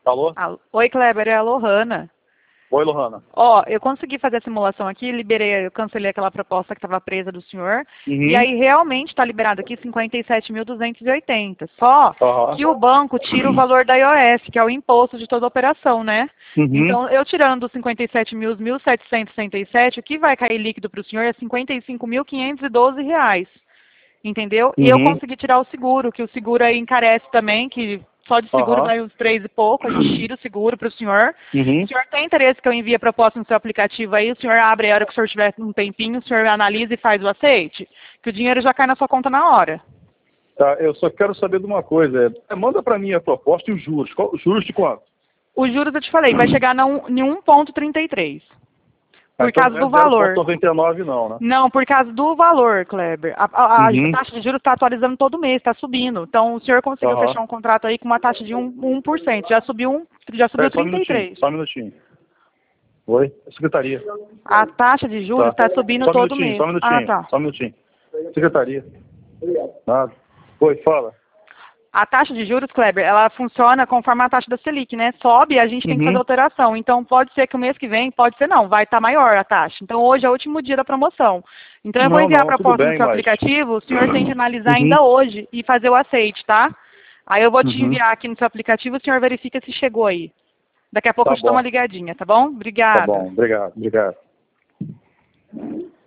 Alô? Oi, Kleber, é a Lohana. Oi, Lohana. Ó, eu consegui fazer a simulação aqui, liberei, eu cancelei aquela proposta que estava presa do senhor, e aí realmente está liberado aqui 57.280. Só que o banco tira o valor da IOS, que é o imposto de toda operação, né? Então, eu tirando dos 57.1.767, o que vai cair líquido para o senhor é R$ 55.512. Entendeu? E eu consegui tirar o seguro, que o seguro aí encarece também, que só de seguro vai uns 3 e pouco, a gente tira o seguro para o senhor. O senhor tem interesse que eu envie a proposta no seu aplicativo aí, o senhor abre a hora que o senhor tiver um tempinho, o senhor analisa e faz o aceite, que o dinheiro já cai na sua conta na hora. Tá, eu só quero saber de uma coisa. Manda para mim a proposta e os juros. Os juros de quanto? Os juros eu te falei, vai chegar em 1,33. Por causa do valor. 0,99 não, né? Não, por causa do valor, Kleber. A taxa de juros está atualizando todo mês, está subindo. Então, o senhor conseguiu fechar um contrato aí com uma taxa de 1%. Já subiu 33. Só um minutinho. Oi? Secretaria. A taxa de juros está subindo todo mês. Só um minutinho. Só um minutinho. Secretaria. Nada. Oi, fala. A taxa de juros, Kleber, ela funciona conforme a taxa da Selic, né? Sobe, a gente tem que fazer alteração. Então, pode ser que o mês que vem, pode ser não, vai estar maior a taxa. Então, hoje é o último dia da promoção. Então, eu vou enviar a proposta no seu aplicativo, o senhor tem que analisar ainda hoje e fazer o aceite, tá? Aí eu vou te enviar aqui no seu aplicativo, o senhor verifica se chegou aí. Daqui a pouco eu te dou uma ligadinha, tá bom? Obrigada. Tá bom, obrigado.